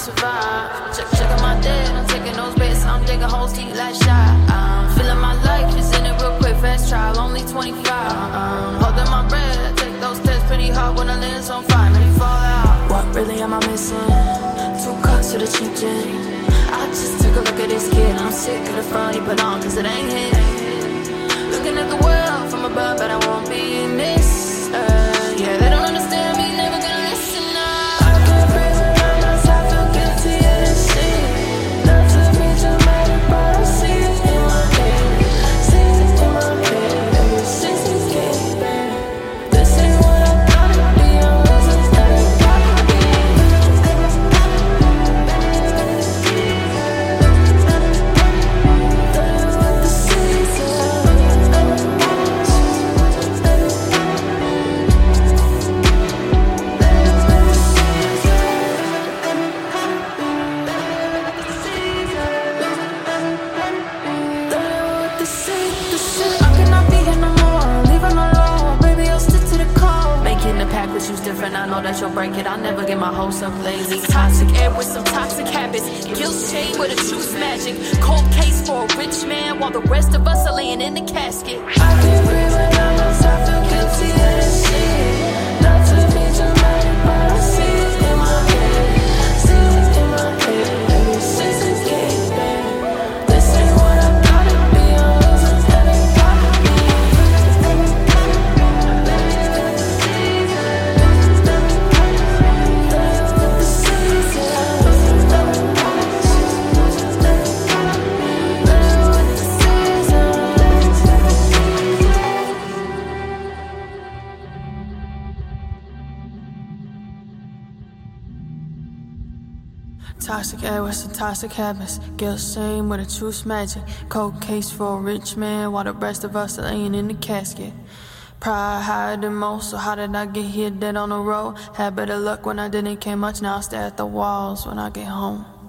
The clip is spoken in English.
survive. Checking my debt, I'm taking those bets. I'm digging holes deep like shot. I'm feeling my life, just in it real quick, fast trial, only 25. Holding my breath, take those tests pretty hard when the lens on fire, many fall out. What really am I missing? 2 cups to the cheap gin. I just took a look at this kid. I'm sick of the front he put on, cause it ain't hit. Looking at the world from above, but I won't be missed. Yeah, they don't understand me, never gonna listen. I can't breathe without myself, feel guilty of this shit. Not to be dramatic, but I see it in my head. See it in my head, every since it's getting bad. This ain't what I thought it'd be, I'm losing everybody. Different, I know that you'll break it. I'll never get my hopes up lazy. Toxic air with some toxic habits. Guilt shade with a truth magic. Cold case for a rich man while the rest of us are laying in the casket. I can't breathe without myself, feel guilty of this shit. Not to be dramatic, but I see it in my head. See it in my head. Every since it's getting bad. This ain't what I thought it'd be. I'm losing everybody. Toxic air with some toxic habits. Guilt shame with a truth magic. Cold case for a rich man while the rest of us are laying in the casket. Pride higher than most, so how did I get here dead on the road? Had better luck when I didn't care much, now I stare at the walls when I get home.